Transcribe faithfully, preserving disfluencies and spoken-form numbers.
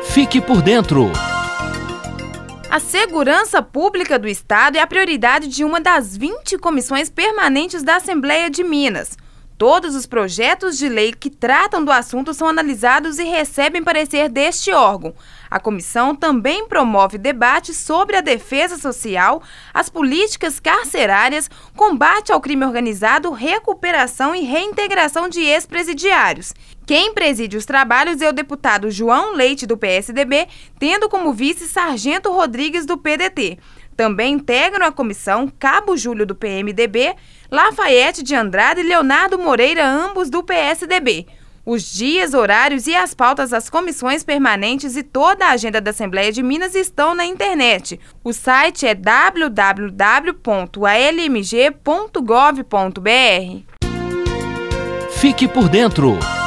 Fique por dentro. A segurança pública do Estado é a prioridade de uma das vinte comissões permanentes da Assembleia de Minas. Todos os projetos de lei que tratam do assunto são analisados e recebem parecer deste órgão. A comissão também promove debates sobre a defesa social, as políticas carcerárias, combate ao crime organizado, recuperação e reintegração de ex-presidiários. Quem preside os trabalhos é o deputado João Leite, do P S D B, tendo como vice Sargento Rodrigues, do P D T. Também integram a comissão Cabo Júlio, do P M D B, Lafayette de Andrade e Leonardo Moreira, ambos do P S D B. Os dias, horários e as pautas das comissões permanentes e toda a agenda da Assembleia de Minas estão na internet. O site é w w w ponto a l m g ponto gov ponto b r. Fique por dentro.